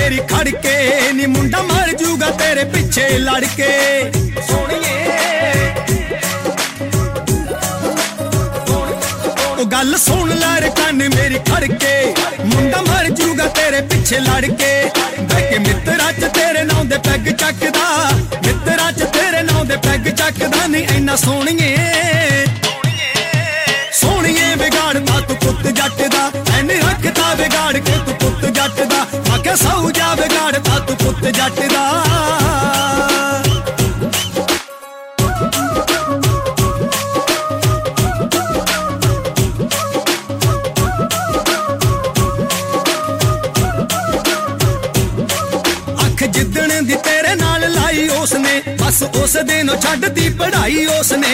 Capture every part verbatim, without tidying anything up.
मेरी खड़के नी मुंडा मर जूगा तेरे पिछे लड़ के सोनिए ओ गल सुन लै कन मेरी खड़के मुंडा मर जूगा तेरे पिछे लड़ के बैके मित्रा च तेरे नां दे पैग चकदा मित्रा च तेरे नां दे पैग चकदा नी इन्ना सोनिए सोनिए बिगाड़दा तू पुत जट दा ऐनी रखदा बिगाड़ के तू पुत जट दा आखे सौ जा बिगाड़दा तू पुत जट दा अख जिद्दण दी तेरे नाल लाई उसने बस उस दिन छड्ड दी पढ़ाई उसने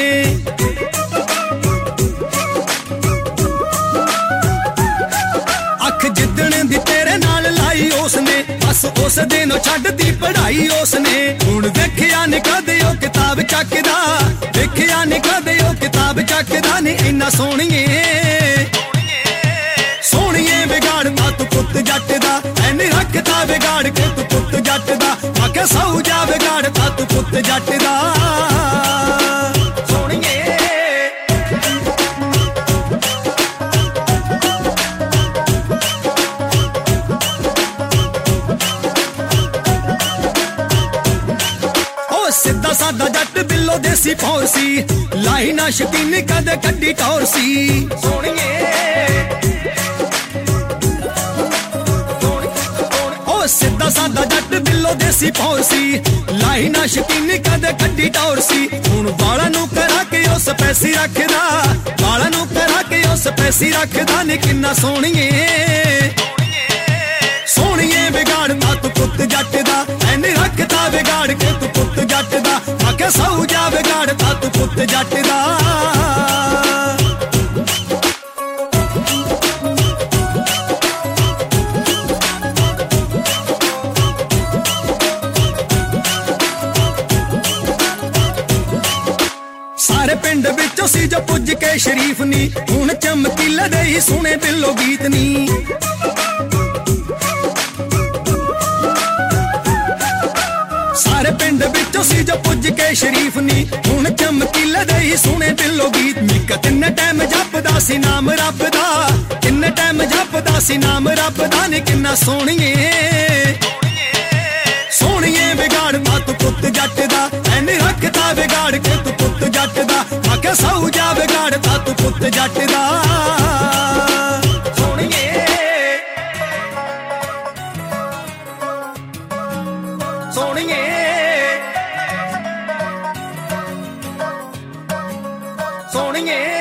जिद्दण दी तेरे नाल लाई उसने बस उस दिन छड्ड दी पढ़ाई उसने हुण देखिया नी कदे ओ किताब चकदा देखिया नी कदे ओ किताब चकदा नी इन्ना सोनिए सोनिए बिगाड़दा तू पुत जट दा ऐनी रखदा बिगाड़ के तू पुत जट दा आखे सौ जा बिगाड़दा तू पुत जट दा सिद्धा सादा जट बिल्लो देसी फौरसी लाई ना शकीनी कदे कड्डी टौरसी सोनिए ओ सिद्धा सादा जट बिल्लो देसी फौरसी लाई ना शकीनी कदे कड्डी टौरसी हुण वाला नू करा के उस पैसी रखदा वाला नू करा के उस पैसी रखदा नी किन्ना सोनिए सोनिए बिगाड़दा तू पुत जट दा ऐनी रखदा बिगाड़ के तू पुत जट दा आखे सौ जा बिगाड़दा तू पुत जट दा सारे पिंड विचों सी जो पुज के शरीफ नी हुण चमकीले दे ही सुने बिल्लो गीत नी सारे पिंड विचों सी जो पुज के शरीफ नी हुण चमकीले दे ही सुने बिल्लो गीत निक्का तिन्ने टाइम जपदा सी नाम रब दा तिन्ने टाइम जपदा सी नाम रब दा नी किन्ना सोनिए सोनिए बिगाड़दा तू पुत जट दा ऐनी रखदा बिगाड़ के तू पुत जट दा आखे सौ जा बिगाड़दा तू पुत जट दा सोनिए सोनिए सोनिए